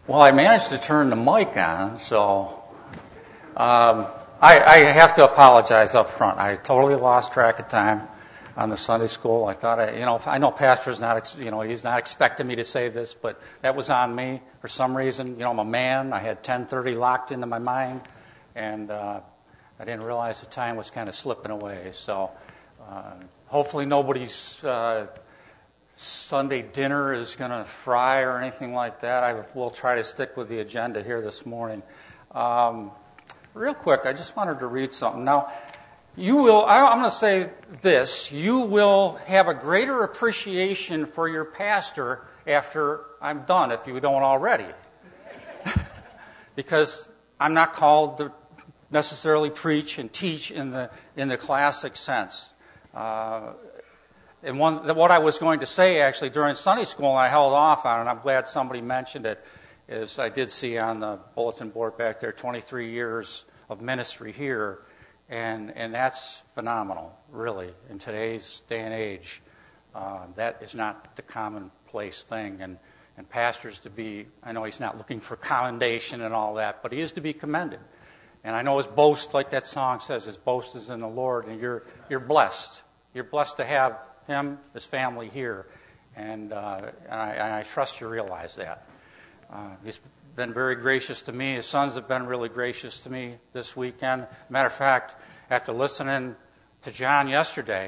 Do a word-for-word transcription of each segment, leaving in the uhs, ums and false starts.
Well, I managed to turn the mic on, so um, I, I have to apologize up front. I totally lost track of time on the Sunday school. I thought, I, you know, I know Pastor's not, you know, he's not expecting me to say this, but that was on me for some reason. You know, I'm a man. I had ten thirty locked into my mind, and uh, I didn't realize the time was kind of slipping away. So uh, hopefully nobody's uh, Sunday dinner is going to fry or anything like that. I will try to stick with the agenda here this morning. Um, real quick, I just wanted to read something. Now, you will, I, I'm going to say this, you will have a greater appreciation for your pastor after I'm done, if you don't already. Because I'm not called to necessarily preach and teach in the in the classic sense. Uh, And one, what I was going to say, actually, during Sunday school, and I held off on it, and I'm glad somebody mentioned it, is I did see on the bulletin board back there twenty-three years of ministry here, and and that's phenomenal, really, in today's day and age. Uh, that is not the commonplace thing, and, and pastors to be, I know he's not looking for commendation and all that, but he is to be commended. And I know his boast, like that song says, his boast is in the Lord, and you're you're blessed. You're blessed to have him, his family here, and, uh, and, I, and I trust you realize that. Uh, he's been very gracious to me. His sons have been really gracious to me this weekend. Matter of fact, after listening to John yesterday,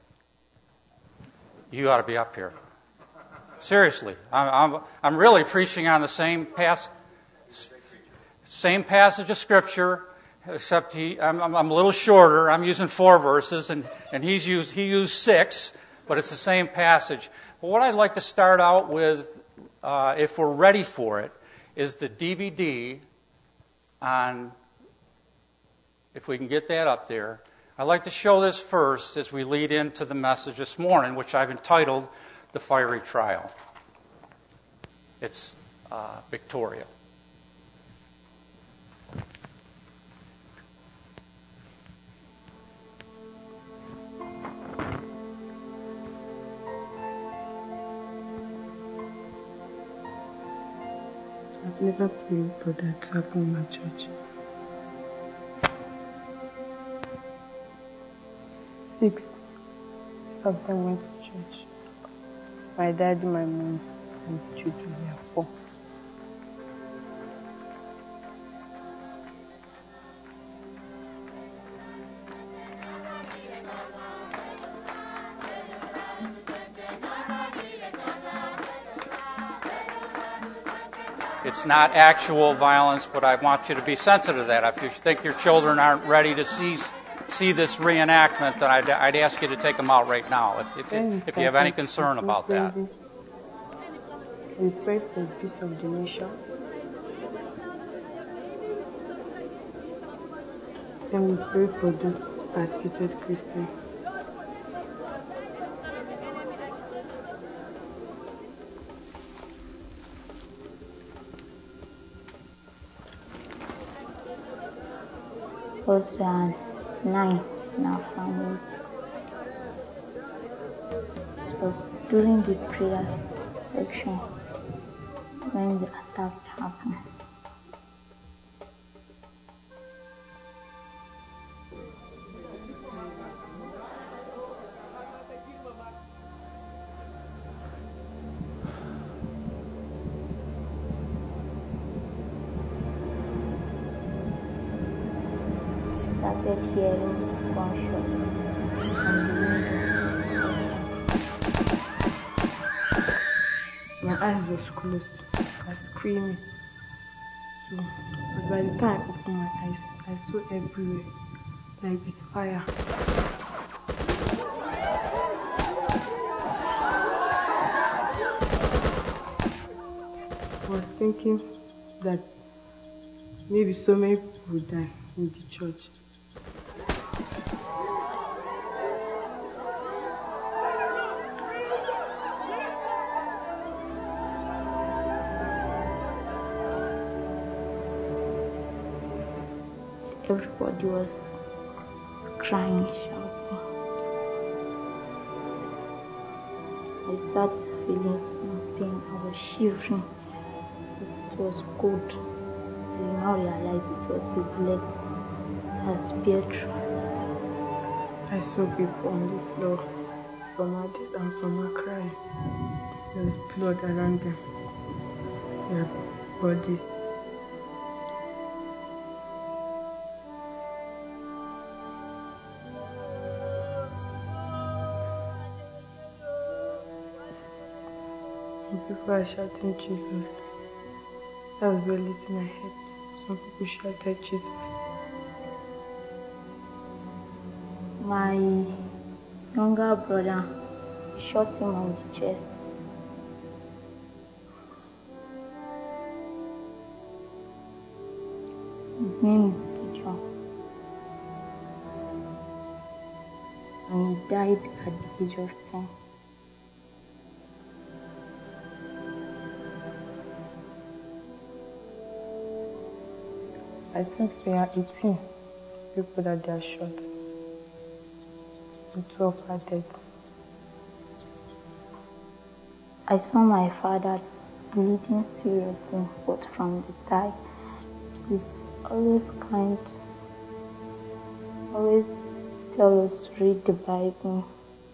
you ought to be up here. Seriously, I'm, I'm, I'm really preaching on the same pass, same passage of Scripture, except he, I'm, I'm a little shorter. I'm using four verses, and, and he's used he used six. But it's the same passage. But what I'd like to start out with, uh, if we're ready for it, is the D V D on, if we can get that up there. I'd like to show this first as we lead into the message this morning, which I've entitled The Fiery Trial. It's uh, Victoria. I've never prayed for that to happen in my church. Six of them went to church. My dad, my mom, and children were four. It's not actual violence, but I want you to be sensitive to that. If you think your children aren't ready to see see this reenactment, then I'd, I'd ask you to take them out right now, if, if, you, if you have any concern about that. We pray for the peace of the nation. Then we pray for those persecuted Christians. First we are nine in our family. It was during the prayer section when the attack happened. Started hearing gunshots from the window. My eyes was closed. I was screaming. So, but by the time I opened my eyes, I saw everywhere, like it's fire. I was thinking that maybe so many people would die in the church. Everybody was crying, shouting. I started feeling something. I was shivering. it was cold. I now realized it was a bullet that pierced through. I saw people on the floor. Some are dead and some are crying. There's blood around them. Their bodies. And people are shouting Jesus. That was the only thing I heard. Some people shouted Jesus. My younger brother shot him on the chest. His name is Gideon. And he died at the age of ten. I think we are eighteen people that they are shot. And twelve are dead. I saw my father bleeding seriously, but from the thigh. He's always kind, always tell us to read the Bible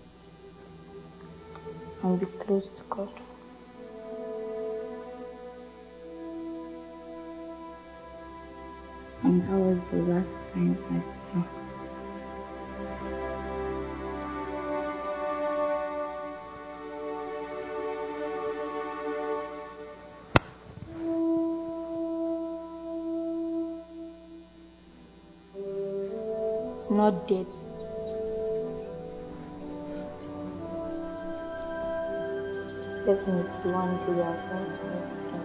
and be close to God. And that was the last time I saw him. It's not dead. Definitely one day we are going to meet again.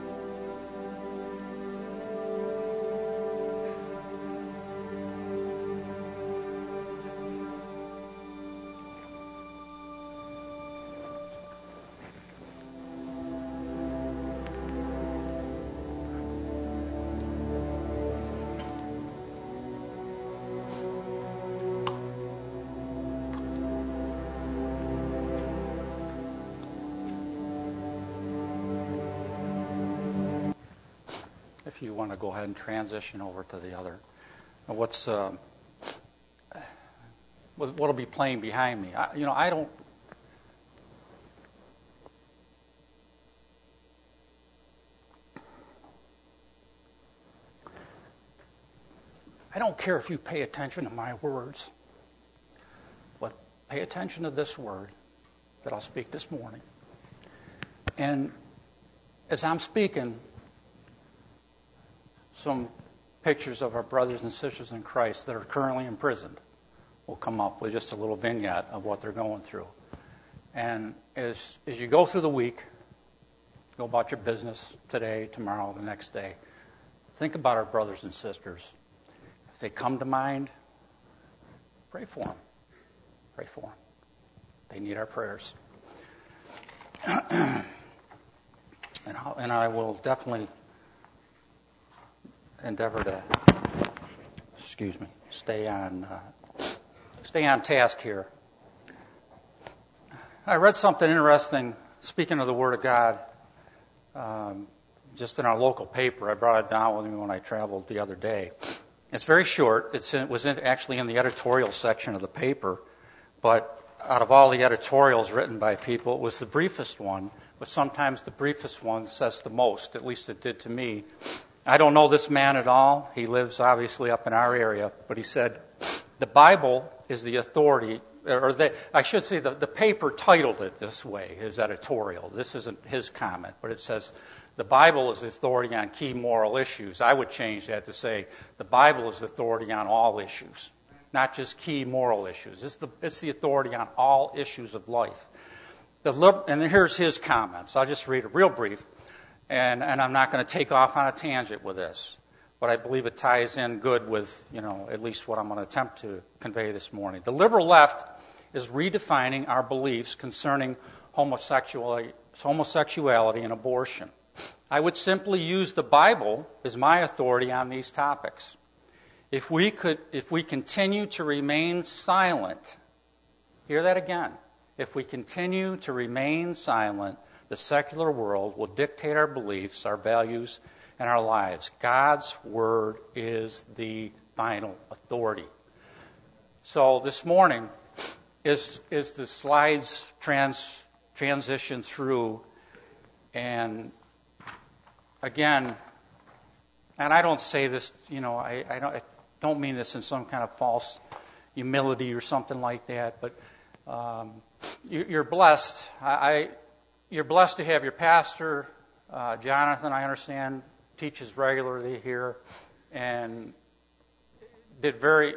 If you want to go ahead and transition over to the other. What's uh, what'll be playing behind me? I, you know, I don't. I don't care if you pay attention to my words, but pay attention to this word that I'll speak this morning. And as I'm speaking, some pictures of our brothers and sisters in Christ that are currently imprisoned will come up with just a little vignette of what they're going through. And as as you go through the week, go about your business today, tomorrow, the next day, think about our brothers and sisters. If they come to mind, pray for them. Pray for them. They need our prayers. and, I'll, and I will definitely endeavor to, excuse me, stay on, uh, stay on task here. I read something interesting, speaking of the Word of God, um, just in our local paper. I brought it down with me when I traveled the other day. It's very short. It's in, it was in, actually in the editorial section of the paper, but out of all the editorials written by people, it was the briefest one, but sometimes the briefest one says the most, at least it did to me. I don't know this man at all. He lives obviously up in our area, but he said, the Bible is the authority, or the, I should say the, the paper titled it this way, his editorial. This isn't his comment, but it says, the Bible is the authority on key moral issues. I would change that to say, the Bible is the authority on all issues, not just key moral issues. It's the, it's the authority on all issues of life. The, and here's his comments. I'll just read it real brief. And, and I'm not going to take off on a tangent with this, but I believe it ties in good with, you know, at least what I'm going to attempt to convey this morning. The liberal left is redefining our beliefs concerning homosexuality, homosexuality and abortion. I would simply use the Bible as my authority on these topics. If we could, if we continue to remain silent, hear that again. If we continue to remain silent, the secular world will dictate our beliefs, our values, and our lives. God's Word is the final authority. So this morning, is is the slides trans transition through, and again, and I don't say this, you know, I, I don't I don't mean this in some kind of false humility or something like that, but um, you, you're blessed. I, I you're blessed to have your pastor, uh, Jonathan. I understand teaches regularly here, and did very.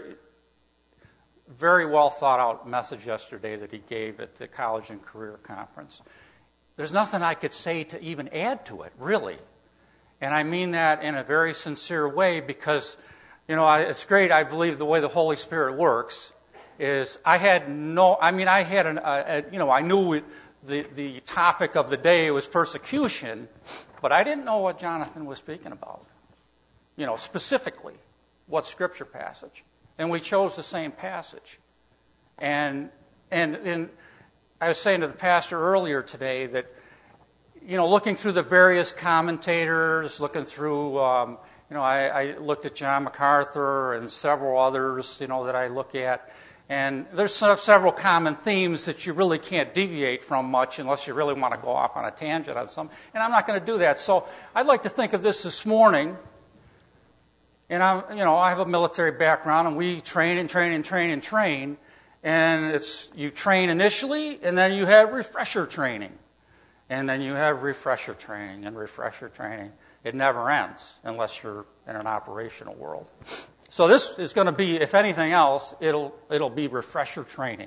Very well thought out message yesterday that he gave at the College and Career Conference. There's nothing I could say to even add to it, really. And I mean that in a very sincere way because, you know, I, it's great. I believe the way the Holy Spirit works is I had no, I mean, I had an, a, a, you know, I knew it, the, the topic of the day was persecution, but I didn't know what Jonathan was speaking about, you know, specifically what scripture passage. And we chose the same passage. And, and and I was saying to the pastor earlier today that, you know, looking through the various commentators, looking through, um, you know, I, I looked at John MacArthur and several others, you know, that I look at. And there's several common themes that you really can't deviate from much unless you really want to go off on a tangent on something. And I'm not going to do that. So I'd like to think of this this morning. And I'm, you know, I have a military background, and we train and train and train and train. And it's you train initially, and then you have refresher training, and then you have refresher training and refresher training. It never ends unless you're in an operational world. So this is going to be, if anything else, it'll it'll be refresher training.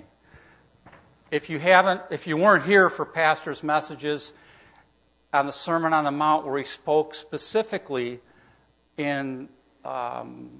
If you haven't, if you weren't here for pastor's messages on the Sermon on the Mount, where he spoke specifically in Um,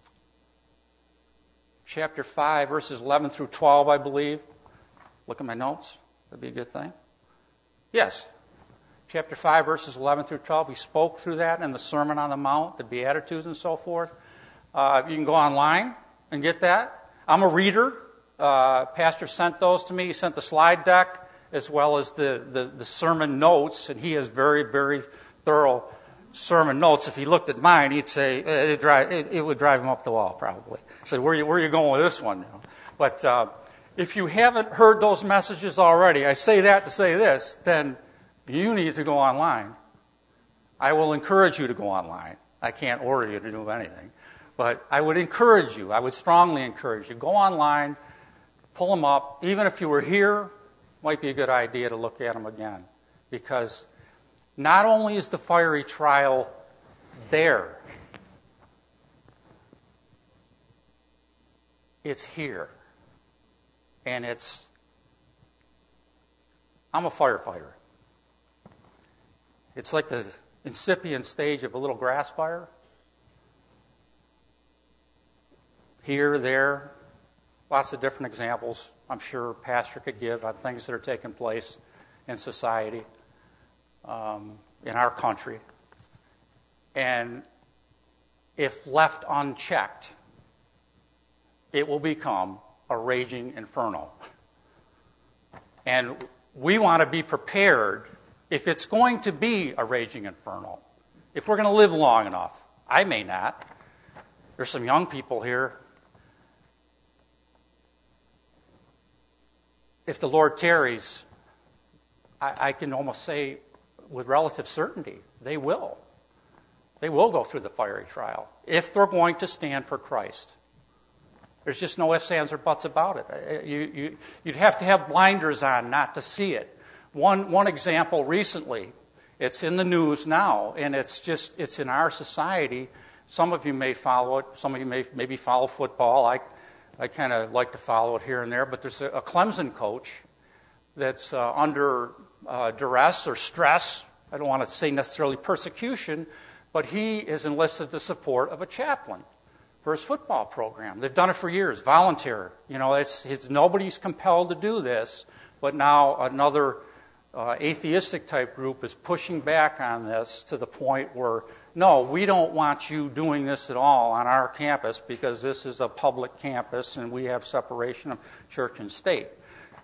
chapter five, verses eleven through twelve, I believe. Look at my notes. That'd be a good thing. Yes. Chapter five, verses eleven through twelve. He spoke through that in the Sermon on the Mount, the Beatitudes and so forth. Uh, you can go online and get that. I'm a reader. Uh, Pastor sent those to me. He sent the slide deck as well as the, the, the sermon notes, and he has very, very thorough sermon notes. If he looked at mine, he'd say it, drive, it, it would drive him up the wall, probably. Say, where are you, where are you going with this one? You know? But uh, if you haven't heard those messages already, I say that to say this, then you need to go online. I will encourage you to go online. I can't order you to do anything. But I would encourage you, I would strongly encourage you, go online, pull them up. Even if you were here, might be a good idea to look at them again. Because not only is the fiery trial there, it's here. And it's, I'm a firefighter. It's like the incipient stage of a little grass fire. Here, there, lots of different examples I'm sure Pastor could give on things that are taking place in society. Um, in our country, and if left unchecked, it will become a raging inferno. And we want to be prepared if it's going to be a raging inferno, if we're going to live long enough. I may not. There's some young people here. If the Lord tarries, I, I can almost say with relative certainty, they will. They will go through the fiery trial if they're going to stand for Christ. There's just no ifs, ands, or buts about it. You, you, you'd have to have blinders on not to see it. One, one example recently, it's in the news now, and it's just, it's in our society. Some of you may follow it. Some of you may maybe follow football. I, I kind of like to follow it here and there. But there's a, a Clemson coach that's uh, under uh, duress or stress. I don't want to say necessarily persecution, but he is enlisted the support of a chaplain for his football program. They've done it for years, volunteer. You know, it's, it's nobody's compelled to do this, but now another uh, atheistic type group is pushing back on this to the point where, no, we don't want you doing this at all on our campus because this is a public campus and we have separation of church and state.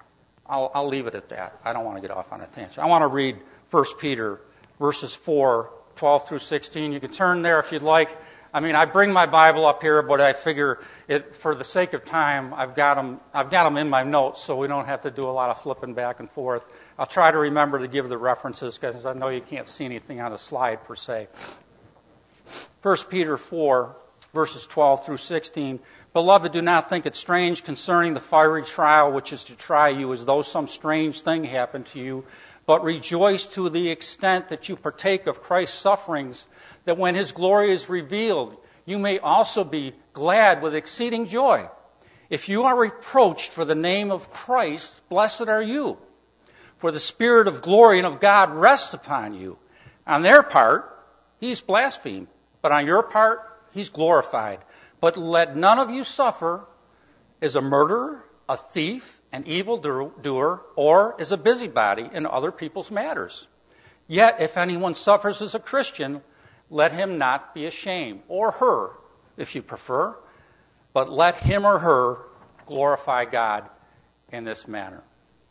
I'll, I'll leave it at that. I don't want to get off on a tangent. I want to read First Peter verses four, twelve through sixteen. You can turn there if you'd like. I mean, I bring my Bible up here, but I figure it, for the sake of time, I've got them, I've got them in my notes, so we don't have to do a lot of flipping back and forth. I'll try to remember to give the references, because I know you can't see anything on the slide per se. First Peter four, verses twelve through sixteen. Beloved, do not think it strange concerning the fiery trial which is to try you, as though some strange thing happened to you, but rejoice to the extent that you partake of Christ's sufferings, that when his glory is revealed, you may also be glad with exceeding joy. If you are reproached for the name of Christ, blessed are you, for the Spirit of glory and of God rests upon you. On their part, he's blasphemed, but on your part, he's glorified. But let none of you suffer as a murderer, a thief, an evildoer, or as a busybody in other people's matters. Yet, if anyone suffers as a Christian, let him not be ashamed, or her, if you prefer, but let him or her glorify God in this manner.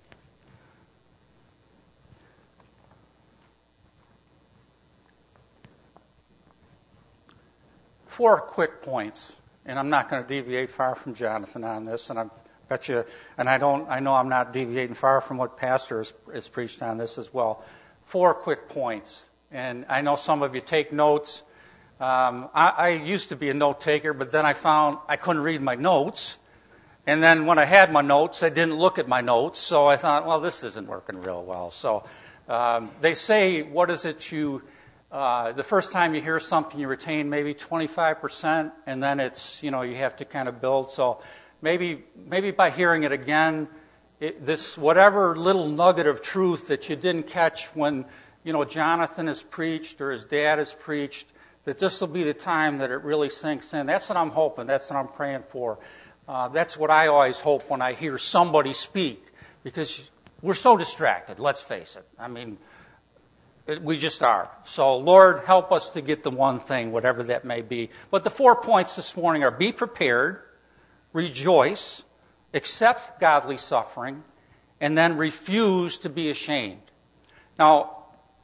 Four quick points, and I'm not going to deviate far from Jonathan on this, and I bet you, and I don't, I know I'm not deviating far from what Pastor has, has preached on this as well. Four quick points, and I know some of you take notes. Um, I, I used to be a note taker, but then I found I couldn't read my notes, and then when I had my notes, I didn't look at my notes, so I thought, well, this isn't working real well. So um, they say, what is it you? Uh, the first time you hear something, you retain maybe twenty-five percent, and then it's, you know, you have to kind of build. So maybe maybe by hearing it again, it, this whatever little nugget of truth that you didn't catch when, you know, Jonathan has preached or his dad has preached, that this will be the time that it really sinks in. That's what I'm hoping. That's what I'm praying for. Uh, that's what I always hope when I hear somebody speak, because we're so distracted, let's face it. I mean, we just are. So, Lord, help us to get the one thing, whatever that may be. But the four points this morning are: be prepared, rejoice, accept godly suffering, and then refuse to be ashamed. Now,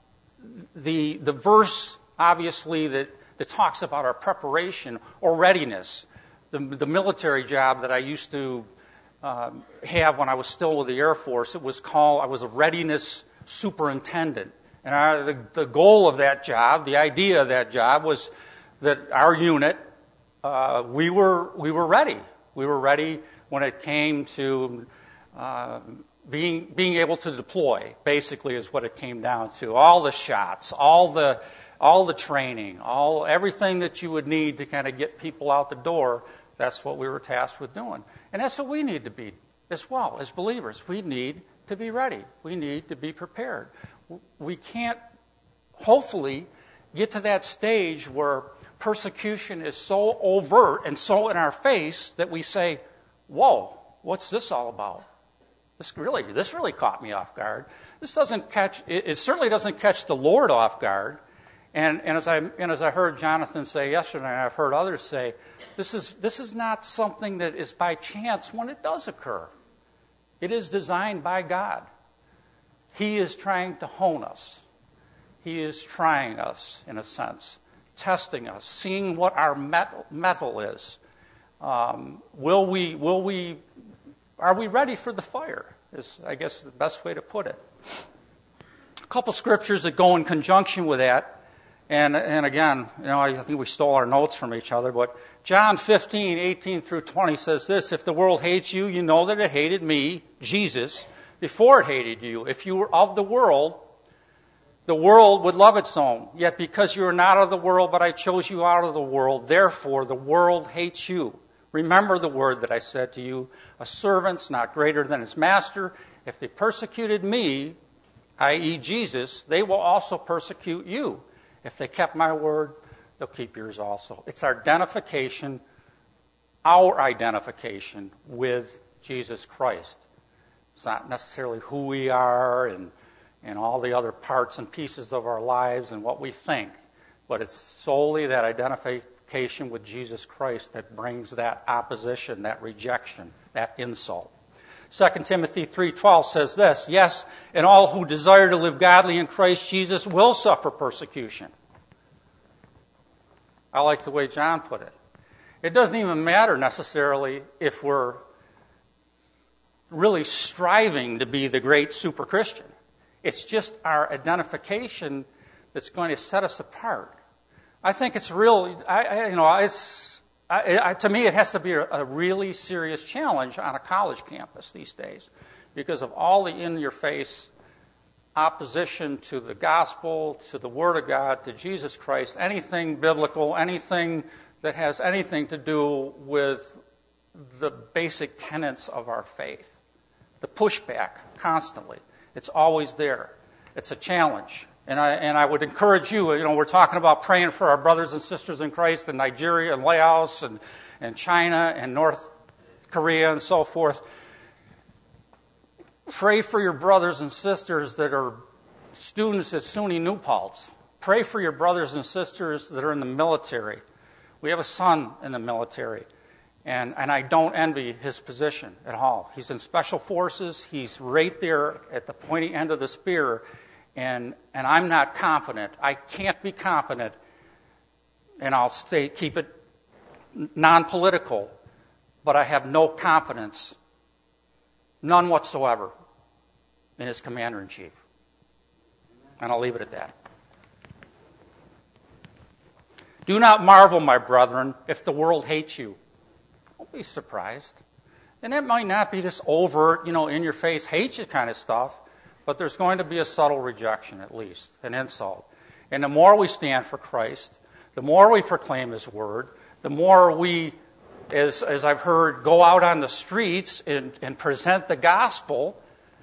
the the verse, obviously, that, that talks about our preparation or readiness, the, the military job that I used to um, have when I was still with the Air Force, it was called, I was a readiness superintendent. And our, the, the goal of that job, the idea of that job, was that our unit, uh, we were we were ready. We were ready when it came to uh, being being able to deploy. Basically, is what it came down to. All the shots, all the all the training, all everything that you would need to kind of get people out the door. That's what we were tasked with doing, and that's what we need to be as well as believers. We need to be ready. We need to be prepared. We can't, hopefully, get to that stage where persecution is so overt and so in our face that we say, whoa, what's this all about? This really, this really caught me off guard. This doesn't catch, it, it certainly doesn't catch the Lord off guard. And, and, as I, and as I heard Jonathan say yesterday, and I've heard others say, this is, this is not something that is by chance when it does occur. It is designed by God. He is trying to hone us. He is trying us, in a sense, testing us, seeing what our metal, metal is. Um, will we? Will we? Are we ready for the fire? Is, I guess, the best way to put it. A couple scriptures that go in conjunction with that, and and again, you know, I think we stole our notes from each other, but John fifteen, eighteen through twenty says this: if the world hates you, you know that it hated me, Jesus, before it hated you. If you were of the world, the world would love its own. Yet because you are not of the world, but I chose you out of the world, therefore the world hates you. Remember the word that I said to you, a servant's not greater than his master. If they persecuted me, that is. Jesus, they will also persecute you. If they kept my word, they'll keep yours also. It's our identification, our identification with Jesus Christ. It's not necessarily who we are and, and all the other parts and pieces of our lives and what we think, but it's solely that identification with Jesus Christ that brings that opposition, that rejection, that insult. Second Timothy three twelve says this, yes, and all who desire to live godly in Christ Jesus will suffer persecution. I like the way John put it. It doesn't even matter necessarily if we're really striving to be the great super Christian. It's just our identification that's going to set us apart. I think it's real, I, I, you know, it's, I, I, to me it has to be a, a really serious challenge on a college campus these days because of all the in-your-face opposition to the gospel, to the Word of God, to Jesus Christ, anything biblical, anything that has anything to do with the basic tenets of our faith. The pushback constantly. It's always there. It's a challenge. And I and I would encourage you, you know, we're talking about praying for our brothers and sisters in Christ in Nigeria and Laos and, and China and North Korea and so forth. Pray for your brothers and sisters that are students at SUNY New Paltz. Pray for your brothers and sisters that are in the military. We have a son in the military, and, and I don't envy his position at all. He's in special forces. He's right there at the pointy end of the spear, and and I'm not confident. I can't be confident, and I'll stay keep it non-political, but I have no confidence, none whatsoever, in his commander-in-chief. And I'll leave it at that. Do not marvel, my brethren, if the world hates you. Don't be surprised. And it might not be this overt, you know, in-your-face, hate you kind of stuff, but there's going to be a subtle rejection, at least, an insult. And the more we stand for Christ, the more we proclaim His Word, the more we, as, as I've heard, go out on the streets and, and present the gospel,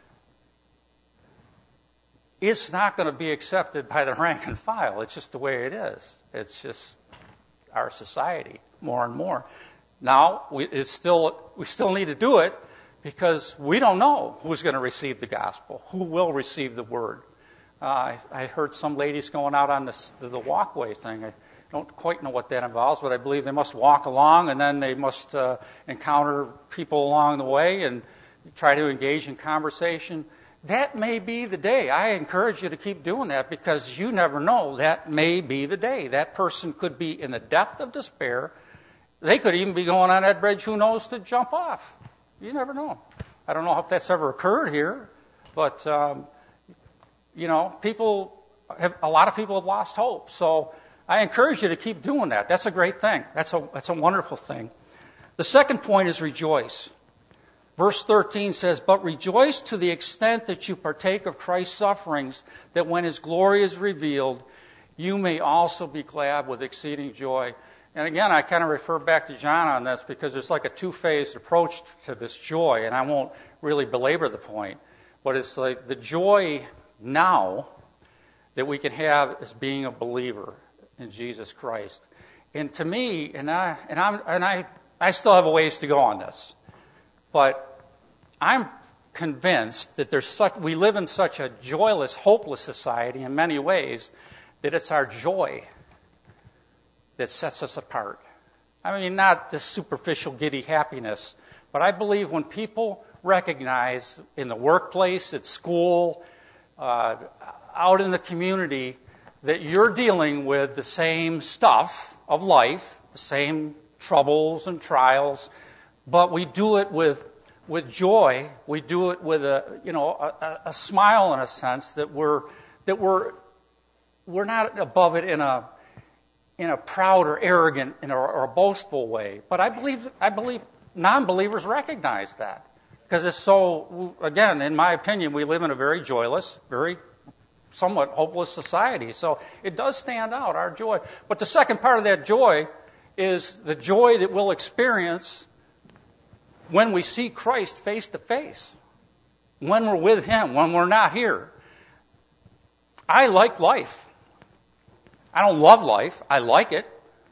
it's not going to be accepted by the rank and file. It's just the way it is. It's just our society, more and more. Now, we, it's still, we still need to do it because we don't know who's going to receive the gospel, who will receive the word. Uh, I, I heard some ladies going out on this, the walkway thing. I don't quite know what that involves, but I believe they must walk along and then they must uh, encounter people along the way and try to engage in conversation. That may be the day. I encourage you to keep doing that because you never know. That may be the day. That person could be in the depth of despair. They could even be going on that bridge, who knows, to jump off. You never know. I don't know if that's ever occurred here, but, um, you know, people have, a lot of people have lost hope. So I encourage you to keep doing that. That's a great thing. That's a, that's a wonderful thing. The second point is rejoice. Verse thirteen says, but rejoice to the extent that you partake of Christ's sufferings, that when His glory is revealed, you may also be glad with exceeding joy. And again, I kind of refer back to John on this because there's like a two-phased approach to this joy, and I won't really belabor the point. But it's like the joy now that we can have as being a believer in Jesus Christ. And to me, and I and I'm and I, I still have a ways to go on this. But I'm convinced that there's such, we live in such a joyless, hopeless society in many ways that it's our joy that sets us apart. I mean, not this superficial, giddy happiness, but I believe when people recognize in the workplace, at school, uh, out in the community, that you're dealing with the same stuff of life, the same troubles and trials, but we do it with with joy. We do it with a you know a, a smile in a sense that we're that we're we're not above it in a in a proud or arrogant or, or a boastful way. But I believe I believe non-believers recognize that because it's so. Again, in my opinion, we live in a very joyless, very somewhat hopeless society. So it does stand out, our joy. But the second part of that joy is the joy that we'll experience when we see Christ face to face, when we're with Him, when we're not here. I like life. I don't love life. I like it.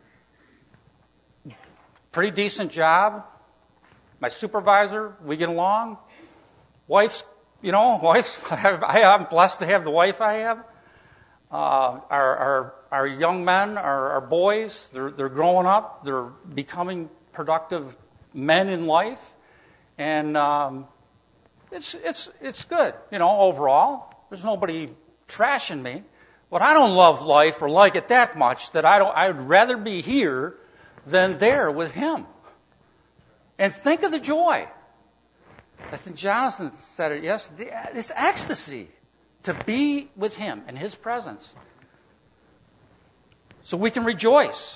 Pretty decent job. My supervisor, we get along. Wife's, you know, wife's, I'm blessed to have the wife I have. Uh, our, our, our young men, our, our boys, they're, they're growing up. They're becoming productive men in life, and um, it's it's it's good, you know, overall. There's nobody trashing me. But I don't love life or like it that much that I don't I'd rather be here than there with him. And think of the joy. I think Jonathan said it yesterday. This ecstasy to be with him in his presence. So we can rejoice.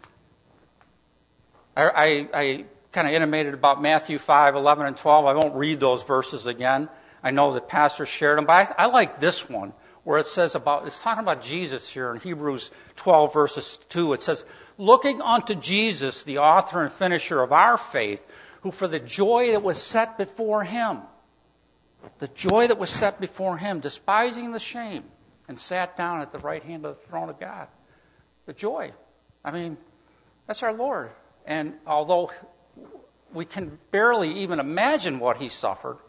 I, I, I kind of intimated about Matthew five, eleven, and twelve. I won't read those verses again. I know that pastors shared them, but I, I like this one where it says about, it's talking about Jesus here in Hebrews twelve, verses two. It says, looking unto Jesus, the author and finisher of our faith, who for the joy that was set before him, the joy that was set before him, despising the shame, and sat down at the right hand of the throne of God. The joy. I mean, that's our Lord. And although we can barely even imagine what he suffered,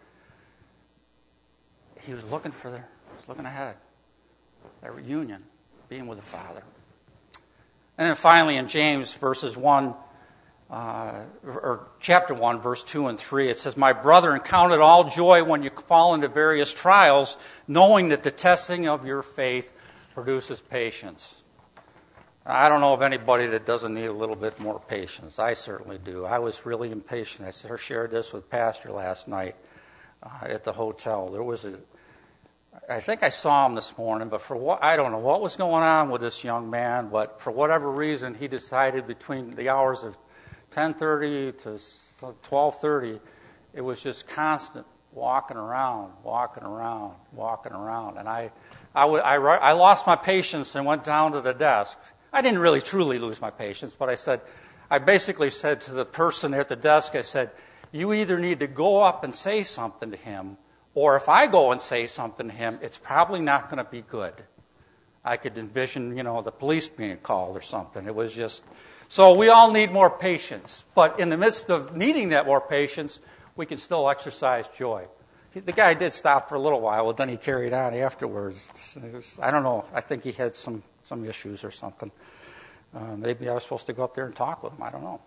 he was looking for the, he was looking ahead. That reunion, being with the Father. And then finally in James verses one, uh, or chapter one, verse two and three, it says, my brethren, count it all joy when you fall into various trials, knowing that the testing of your faith produces patience. I don't know of anybody that doesn't need a little bit more patience. I certainly do. I was really impatient. I shared this with Pastor last night uh, at the hotel. There was a, I think I saw him this morning, but for what, I don't know what was going on with this young man, but for whatever reason, he decided between the hours of ten thirty to twelve thirty, it was just constant walking around, walking around, walking around. And I, I, w- I, I lost my patience and went down to the desk. I didn't really truly lose my patience, but I said, I basically said to the person at the desk, I said, you either need to go up and say something to him, or if I go and say something to him, it's probably not going to be good. I could envision, you know, the police being called or something. It was just, so we all need more patience. But in the midst of needing that more patience, we can still exercise joy. The guy did stop for a little while, but then he carried on afterwards. It was, I don't know. I think he had some, some issues or something. Uh, maybe I was supposed to go up there and talk with him. I don't know.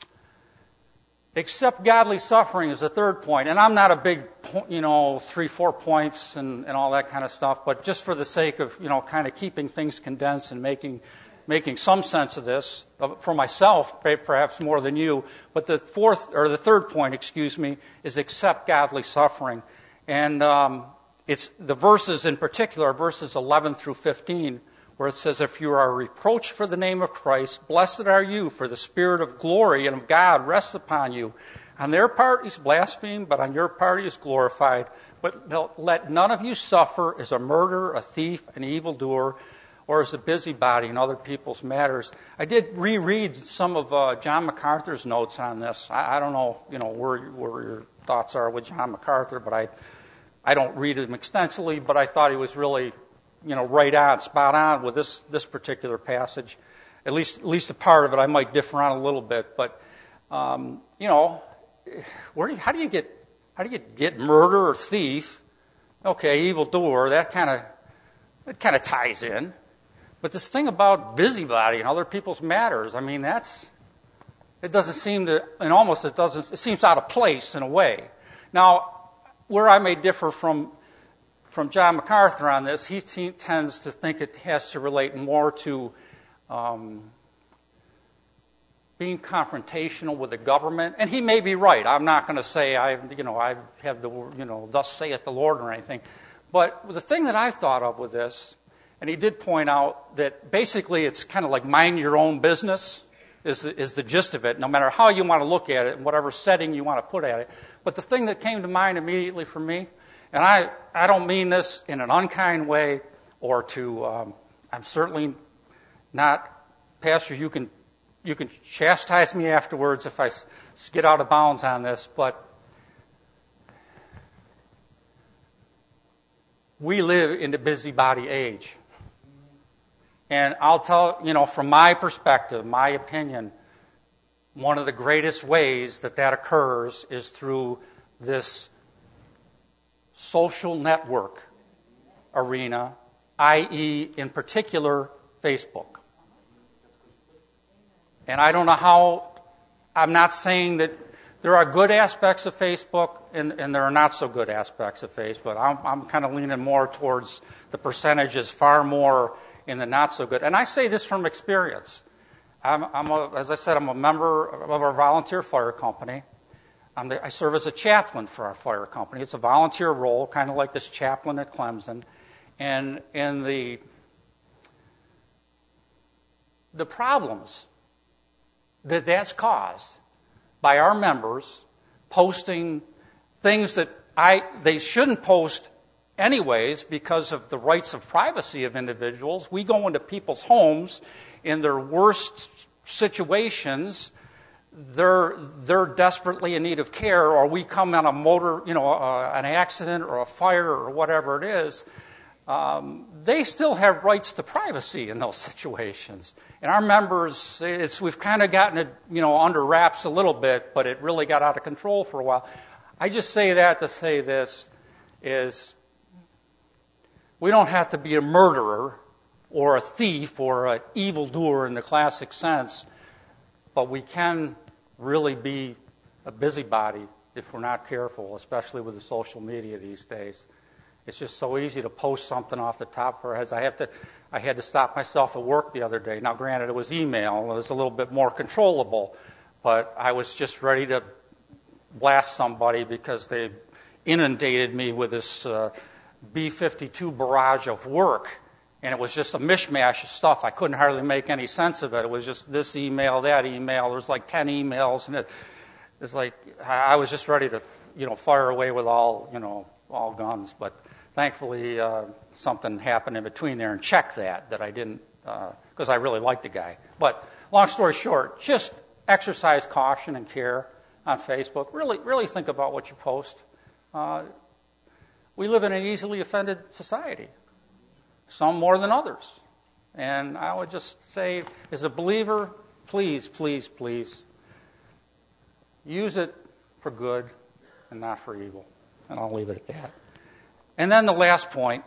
Accept godly suffering is the third point. And I'm not a big, you know, three, four points and, and all that kind of stuff. But just for the sake of, you know, kind of keeping things condensed and making making some sense of this, for myself, perhaps more than you. But the fourth, or the third point, excuse me, is accept godly suffering. And um, it's the verses in particular, verses eleven through fifteen, where it says, if you are reproached for the name of Christ, blessed are you, for the Spirit of glory and of God rests upon you. On their part he's blasphemed, but on your part he is glorified. But let none of you suffer as a murderer, a thief, an evildoer, or as a busybody in other people's matters. I did reread some of uh, John MacArthur's notes on this. I, I don't know, you know, where, where your thoughts are with John MacArthur, but I, I don't read him extensively. But I thought he was really, you know, right on, spot on with this this particular passage. At least, at least a part of it. I might differ on a little bit, but um, you know, where do you, how do you get how do you get murder or thief? Okay, evildoer. That kind of that kind of ties in. But this thing about busybody and other people's matters, I mean, that's, it doesn't seem to, and almost it doesn't, it seems out of place in a way. Now, where I may differ from from John MacArthur on this, he t- tends to think it has to relate more to um, being confrontational with the government. And he may be right. I'm not going to say I, you know, I have the, you know, thus saith the Lord or anything. But the thing that I thought of with this, and he did point out that basically it's kind of like mind your own business is the, is the gist of it, no matter how you want to look at it and whatever setting you want to put at it. But the thing that came to mind immediately for me, and I, I don't mean this in an unkind way or to, um, I'm certainly not, Pastor, you can, you can chastise me afterwards if I get out of bounds on this, but we live in the busybody age. And I'll tell, you know, from my perspective, my opinion, one of the greatest ways that that occurs is through this social network arena, that is, in particular, Facebook. And I don't know how, I'm not saying that there are good aspects of Facebook. and, and there are not so good aspects of faith, but I'm, I'm kind of leaning more towards the percentages far more in the not so good. And I say this from experience. I'm, I'm a, as I said, I'm a member of our volunteer fire company. I'm the, I serve as a chaplain for our fire company. It's a volunteer role, kind of like this chaplain at Clemson. And in the the problems that that's caused by our members posting things that I they shouldn't post anyways because of the rights of privacy of individuals. We go into people's homes in their worst situations. They're they're desperately in need of care, or we come on a motor, you know, uh, an accident or a fire or whatever it is. Um, they still have rights to privacy in those situations. And our members, it's, we've kind of gotten it, you know, under wraps a little bit, but it really got out of control for a while. I just say that to say this is we don't have to be a murderer or a thief or an evildoer in the classic sense, but we can really be a busybody if we're not careful, especially with the social media these days. It's just so easy to post something off the top of our heads. I have to, I had to stop myself at work the other day. Now, granted, it was email. It was a little bit more controllable. But I was just ready to blast somebody because they inundated me with this uh, B fifty-two barrage of work. And it was just a mishmash of stuff. I couldn't hardly make any sense of it. It was just this email, that email. There was like ten emails. And it was like I was just ready to, you know, fire away with all, you know, all guns. But thankfully, uh, something happened in between there and checked that, that I didn't, because uh, I really liked the guy. But long story short, just exercise caution and care on Facebook. Really, really think about what you post. Uh, we live in an easily offended society, some more than others. And I would just say, as a believer, please, please, please, use it for good and not for evil. And I'll leave it at that. And then the last point,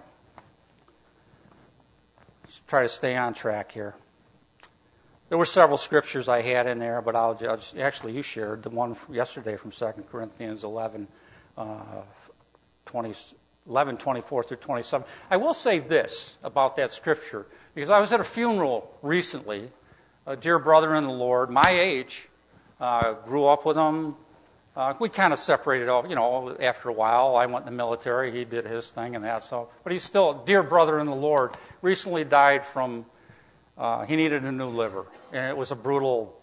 let's try to stay on track here. There were several scriptures I had in there, but I'll judge. Actually, you shared the one from yesterday from Second Corinthians eleven, uh, twenty, eleven, twenty-four through twenty-seven. I will say this about that scripture, because I was at a funeral recently, a dear brother in the Lord, my age, uh, grew up with him. Uh, we kind of separated off, you know, after a while. I went in the military. He did his thing and that. So, but he's still a dear brother in the Lord. Recently died from, uh, he needed a new liver. And it was a brutal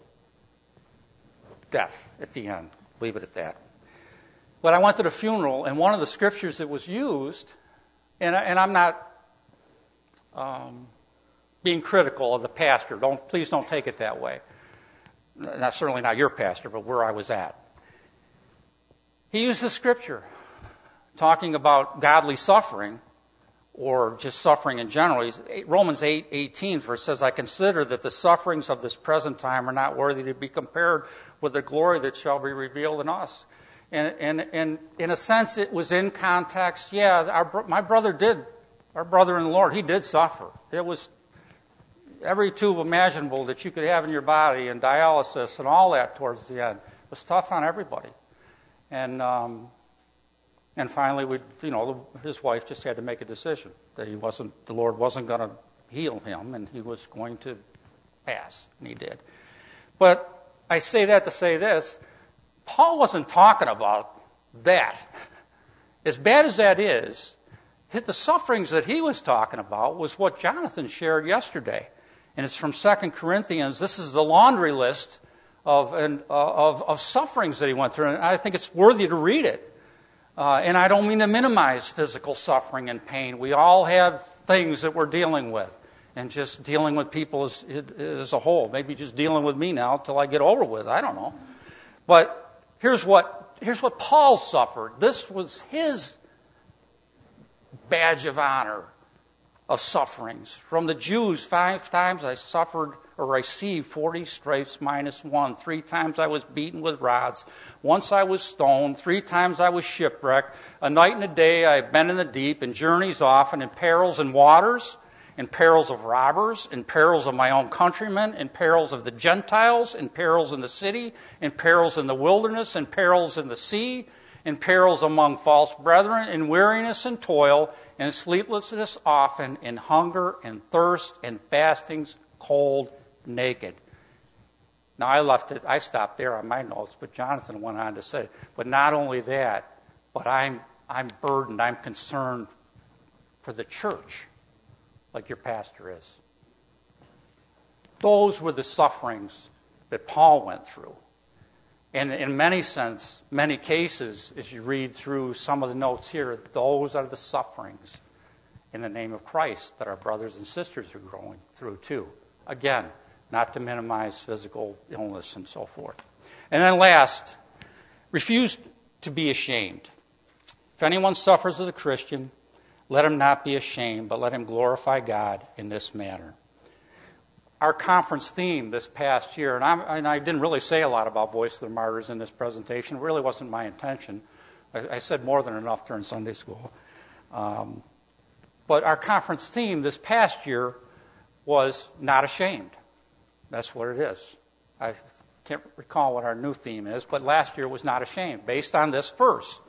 death at the end. Leave it at that. But I went to the funeral, and one of the scriptures that was used, and, and I'm not um, being critical of the pastor. Don't please don't take it that way. Not, certainly not your pastor, but where I was at. He used the scripture talking about godly suffering or just suffering in general. He's, Romans eight eighteen, for it says, I consider that the sufferings of this present time are not worthy to be compared with the glory that shall be revealed in us. And, and, and in a sense, it was in context. Yeah, our, my brother did, our brother in the Lord, he did suffer. It was every tube imaginable that you could have in your body and dialysis and all that towards the end. It was tough on everybody. And um, and finally, we, you know, his wife just had to make a decision that he wasn't, the Lord wasn't going to heal him, and he was going to pass, and he did. But I say that to say this: Paul wasn't talking about that. As bad as that is, the sufferings that he was talking about was what Jonathan shared yesterday, and it's from Second Corinthians. This is the laundry list Of, and, uh, of of sufferings that he went through. And I think it's worthy to read it. Uh, and I don't mean to minimize physical suffering and pain. We all have things that we're dealing with. And just dealing with people as, as a whole. Maybe just dealing with me now until I get over with. I don't know. But here's what, here's what Paul suffered. This was his badge of honor of sufferings. From the Jews, five times I suffered or received forty stripes minus one. Three times I was beaten with rods. Once I was stoned. Three times I was shipwrecked. A night and a day I have been in the deep, in journeys often, in perils and waters, in perils of robbers, in perils of my own countrymen, in perils of the Gentiles, in perils in the city, in perils in the wilderness, in perils in the sea, in perils among false brethren, in weariness and toil, in sleeplessness often, in hunger and thirst, in fastings, cold, naked. Now, I left it, I stopped there on my notes, but Jonathan went on to say, but not only that, but I'm, I'm burdened, I'm concerned for the church, like your pastor is. Those were the sufferings that Paul went through. And in many sense, many cases, as you read through some of the notes here, those are the sufferings in the name of Christ that our brothers and sisters are going through too. Again, not to minimize physical illness and so forth. And then last, refuse to be ashamed. If anyone suffers as a Christian, let him not be ashamed, but let him glorify God in this manner. Our conference theme this past year, and, I'm, and I didn't really say a lot about Voice of the Martyrs in this presentation. It really wasn't my intention. I, I said more than enough during Sunday school. Um, but our conference theme this past year was not ashamed. That's what it is. I can't recall what our new theme is, but last year was not ashamed, based on this verse.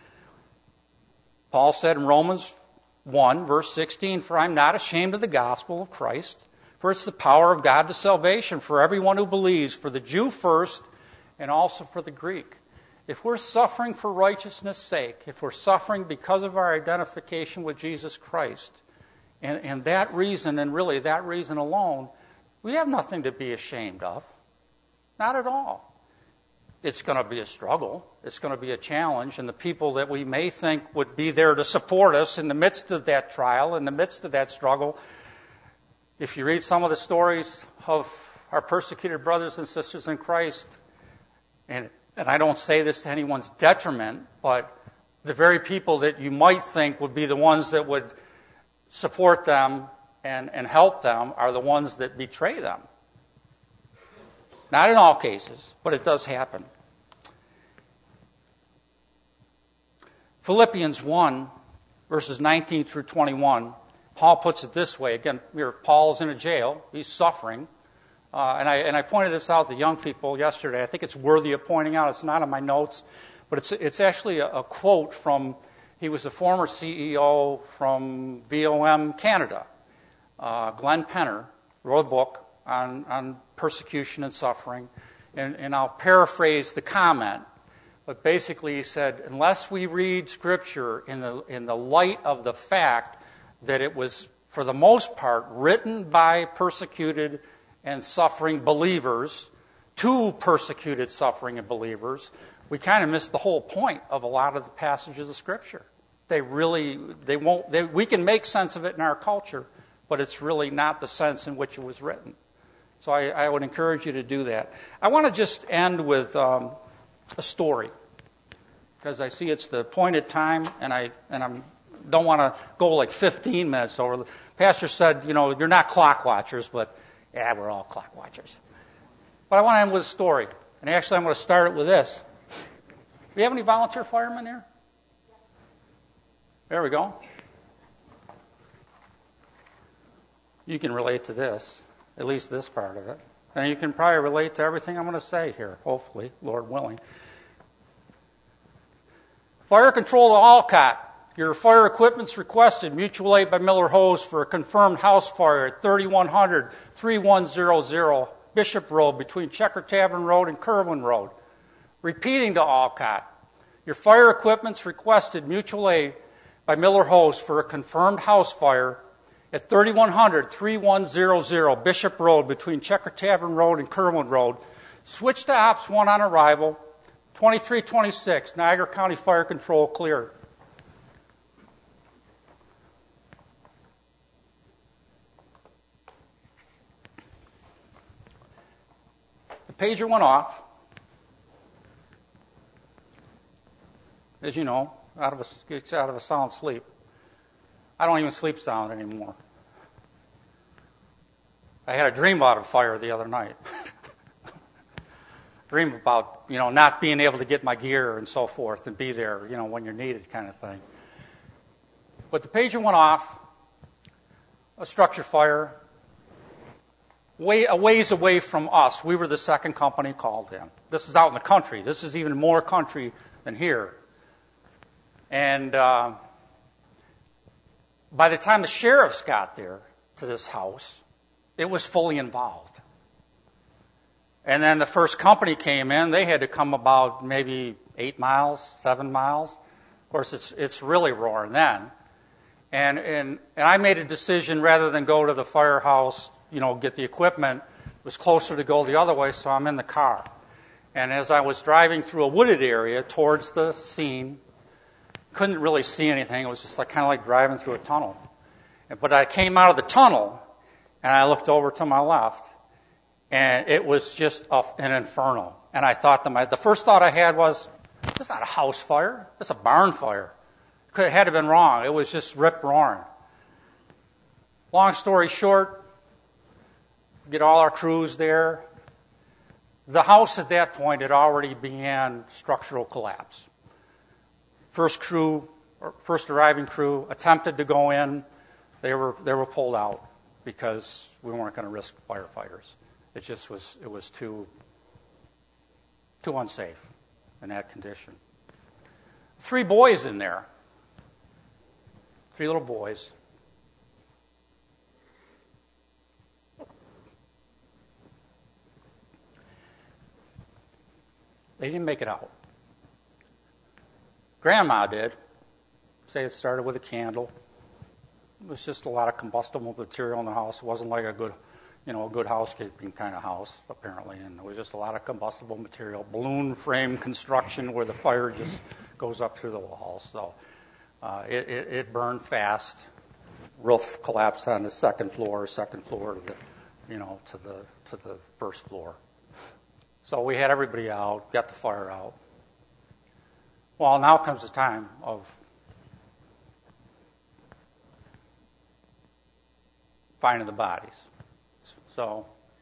Paul said in Romans one, verse sixteen, "For I'm not ashamed of the gospel of Christ, for it's the power of God to salvation for everyone who believes, for the Jew first and also for the Greek." If we're suffering for righteousness' sake, if we're suffering because of our identification with Jesus Christ, and, and that reason, and really that reason alone, we have nothing to be ashamed of. Not at all. It's going to be a struggle. It's going to be a challenge, and the people that we may think would be there to support us in the midst of that trial, in the midst of that struggle, if you read some of the stories of our persecuted brothers and sisters in Christ, and, and I don't say this to anyone's detriment, but the very people that you might think would be the ones that would support them and, and help them are the ones that betray them. Not in all cases, but it does happen. Philippians one, verses nineteen through twenty-one, Paul puts it this way. Again, here, Paul's in a jail. He's suffering. Uh, and, I, and I pointed this out to young people yesterday. I think it's worthy of pointing out. It's not in my notes, but it's, it's actually a, a quote from, he was a former C E O from V O M Canada. Uh, Glenn Penner wrote a book on, on persecution and suffering. And, and I'll paraphrase the comment. But basically he said, unless we read Scripture in the, in the light of the fact that it was, for the most part, written by persecuted and suffering believers to persecuted, suffering, and believers, we kind of miss the whole point of a lot of the passages of Scripture. They really, they won't, they, we can make sense of it in our culture, but it's really not the sense in which it was written. So I, I would encourage you to do that. I want to just end with um, a story, because I see it's the appointed time, and I and I'm don't want to go like fifteen minutes over. The pastor said, you know, you're not clock watchers, but yeah, we're all clock watchers. But I want to end with a story, and actually I'm going to start it with this. Do we have any volunteer firemen here? There we go. You can relate to this, at least this part of it. And you can probably relate to everything I'm going to say here, hopefully, Lord willing. Fire control to Alcott. Your fire equipment's requested. Mutual aid by Miller Hose for a confirmed house fire at thirty-one hundred, thirty-one hundred Bishop Road between Checker Tavern Road and Kerwin Road. Repeating to Alcott. Your fire equipment's requested. Mutual aid by Miller Hose for a confirmed house fire at thirty-one hundred, thirty-one hundred Bishop Road between Checker Tavern Road and Kerwin Road. Switch to Ops one on arrival. twenty-three twenty-six, Niagara County Fire Control cleared. The pager went off. As you know, out of a, gets out of a sound sleep. I don't even sleep sound anymore. I had a dream about a fire the other night. Dream about, you know, not being able to get my gear and so forth and be there, you know, when you're needed kind of thing. But the pager went off, a structure fire, way, a ways away from us. We were the second company called in. This is out in the country. This is even more country than here. And uh, by the time the sheriffs got there to this house, it was fully involved. And then the first company came in. They had to come about maybe eight miles, seven miles. Of course, it's it's really roaring then. And and and I made a decision rather than go to the firehouse, you know, get the equipment. It was closer to go the other way, so I'm in the car. And as I was driving through a wooded area towards the scene, couldn't really see anything. It was just like kind of like driving through a tunnel. But I came out of the tunnel, and I looked over to my left, and it was just a, an inferno. And I thought to my, the first thought I had was, "It's not a house fire. It's a barn fire." It had to have been wrong. It was just rip roaring. Long story short, get all our crews there. The house at that point had already began structural collapse. First crew, or first arriving crew, attempted to go in. They were they were pulled out because we weren't going to risk firefighters. It just was it was too too unsafe in that condition. Three boys in there. Three little boys. They didn't make it out. Grandma did. Say it started with a candle. It was just a lot of combustible material in the house. It wasn't like a good, you know, a good housekeeping kind of house, apparently. And there was just a lot of combustible material. Balloon frame construction where the fire just goes up through the walls. So uh, it, it, it burned fast. Roof collapsed on the second floor, second floor to the, you know, to the to the first floor. So we had everybody out, got the fire out. Well, now comes the time of finding the bodies. So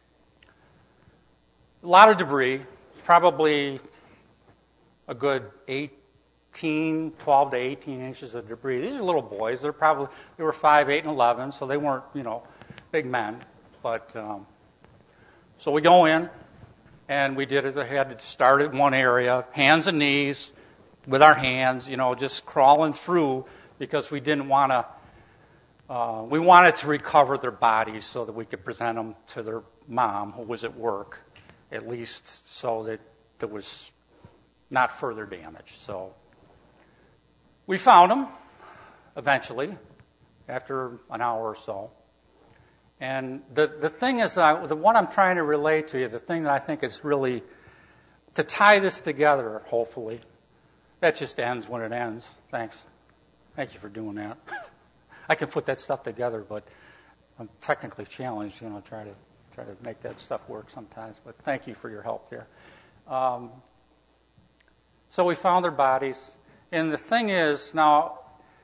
a lot of debris, probably a good eighteen, twelve to eighteen inches of debris. These are little boys. They're probably they were five, eight, and eleven, so they weren't, you know, big men. But um, so we go in. And we did it. I had to start at one area, hands and knees, with our hands, you know, just crawling through because we didn't want to. Uh, we wanted to recover their bodies so that we could present them to their mom, who was at work, at least, so that there was not further damage. So we found them eventually, after an hour or so. And the, the thing is, uh, the what I'm trying to relate to you, the thing that I think is really, to tie this together, hopefully, that just ends when it ends. Thanks. Thank you for doing that. I can put that stuff together, but I'm technically challenged, you know, try to try to make that stuff work sometimes. But thank you for your help there. Um, so we found their bodies. And the thing is, now,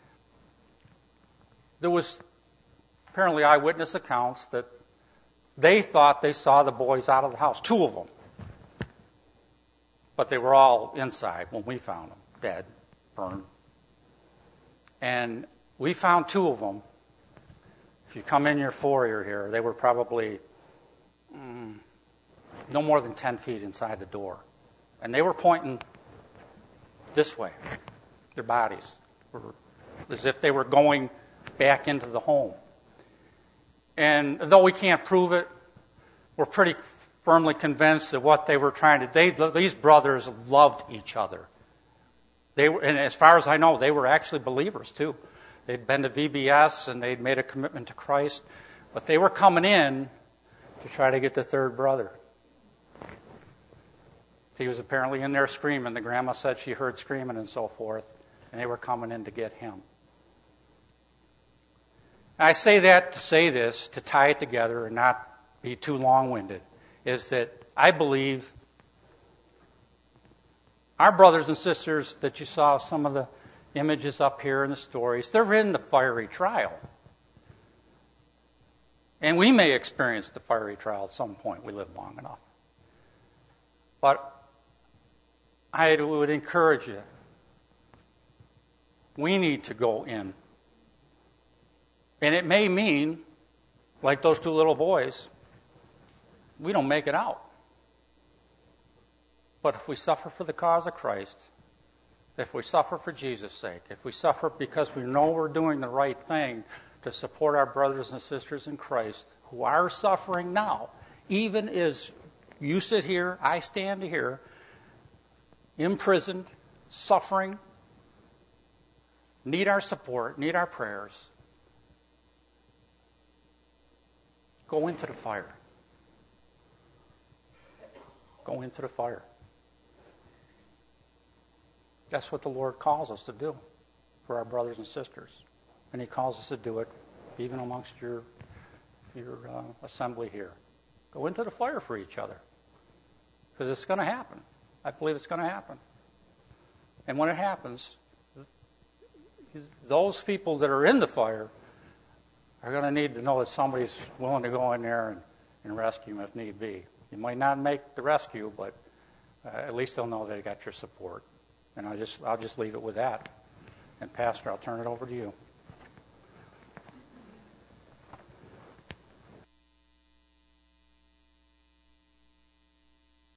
there was apparently eyewitness accounts that they thought they saw the boys out of the house, two of them. But they were all inside when we found them, dead, burned. And we found two of them. If you come in your foyer here, they were probably mm, no more than ten feet inside the door. And they were pointing this way. Their bodies were as if they were going back into the home. And though we can't prove it, we're pretty firmly convinced that what they were trying to, they, these brothers loved each other. They were, and as far as I know, they were actually believers too. They'd been to V B S and they'd made a commitment to Christ, but they were coming in to try to get the third brother. He was apparently in there screaming. The grandma said she heard screaming and so forth, and they were coming in to get him. I say that to say this, to tie it together and not be too long-winded, is that I believe our brothers and sisters that you saw some of the images up here in the stories, they're in the fiery trial. And we may experience the fiery trial at some point. We live long enough. But I would encourage you, we need to go in. And it may mean, like those two little boys, we don't make it out. But if we suffer for the cause of Christ, if we suffer for Jesus' sake, if we suffer because we know we're doing the right thing to support our brothers and sisters in Christ who are suffering now, even as you sit here, I stand here, imprisoned, suffering, need our support, need our prayers, go into the fire. Go into the fire. That's what the Lord calls us to do for our brothers and sisters. And He calls us to do it even amongst your, your uh, assembly here. Go into the fire for each other. Because it's going to happen. I believe it's going to happen. And when it happens, those people that are in the fire are going to need to know that somebody's willing to go in there and, and rescue them if need be. You might not make the rescue, but uh, at least they'll know they got your support. And I'll just, I'll just leave it with that. And Pastor, I'll turn it over to you.